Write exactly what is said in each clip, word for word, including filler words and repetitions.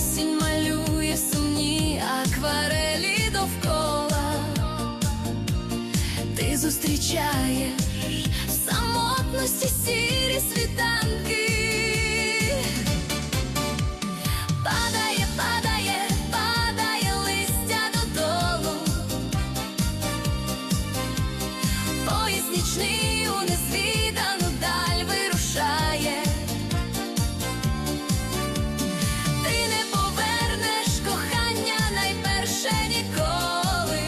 осінь малює сумні акварелі довкола. Ти зустрічаєш в самотності сірі світанки. Падає, падає, падає листя додолу. Поїзд нічний у незвідану даль вирушає. Ти не повернеш кохання найперше ніколи.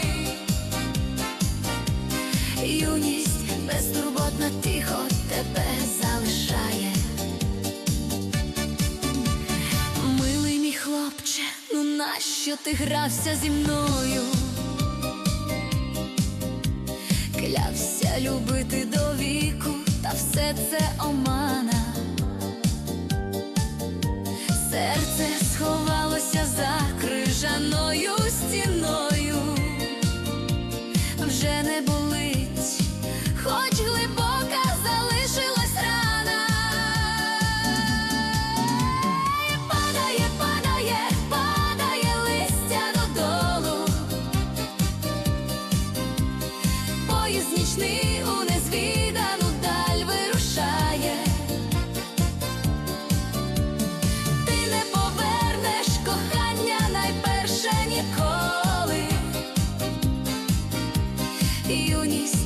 Юність безтурботно тихо тебе залишає. Милий мій хлопче, ну нащо ти грався зі мною? Клявся любити до віку, та все це омана. Серце сховалося за крижаною стіною. Вже не болить, хоч глибока залишилась рана. Падає, падає, падає листя додолу. Поїзд нічний у незвідану даль вирушає. Ти не повернеш кохання найперше ніколи. Юність